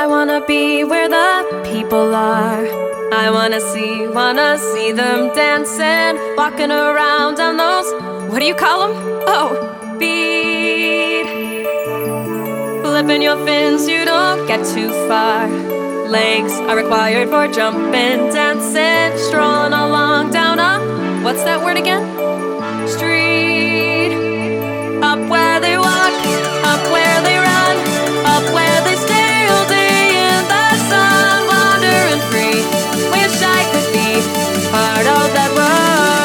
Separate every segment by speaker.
Speaker 1: I wanna be where the people are. I wanna see them dancing, walking around on those, what do you call them? Oh, beat. Flipping your fins, you don't get too far. Legs are required for jumping, dancing, strolling along down a, what's that word again? Street. Up where they walk, up where they run, up where they stay all day in the sun, wandering free. Wish I could be part of that world.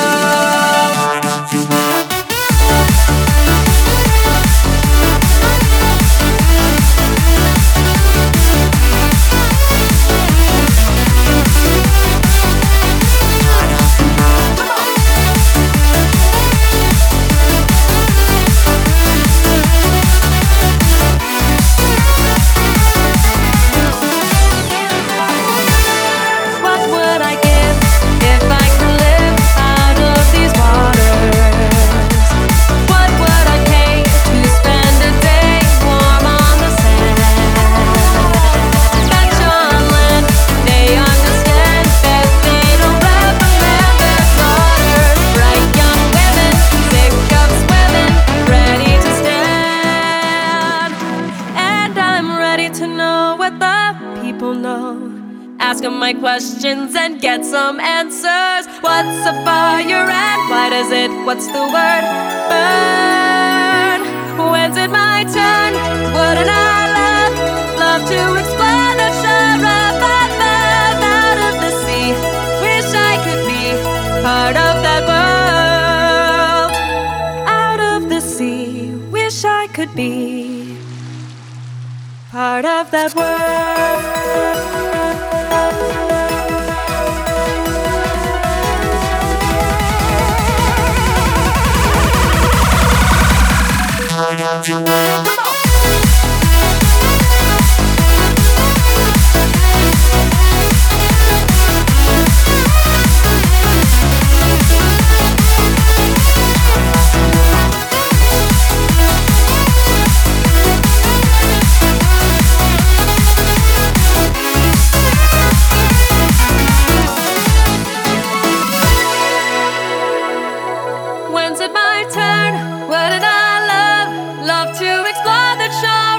Speaker 1: Ask them my questions and get some answers. What's a fire and why does it, what's the word? Burn. When's it my turn? Wouldn't I love to explore the shore above out of the sea? Wish I could be part of that world. Out of the sea, wish I could be part of that world. Come on! When's it my turn? Wouldn't I love to explore the shore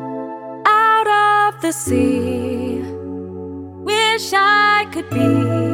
Speaker 1: above, out of the sea? Wish I could be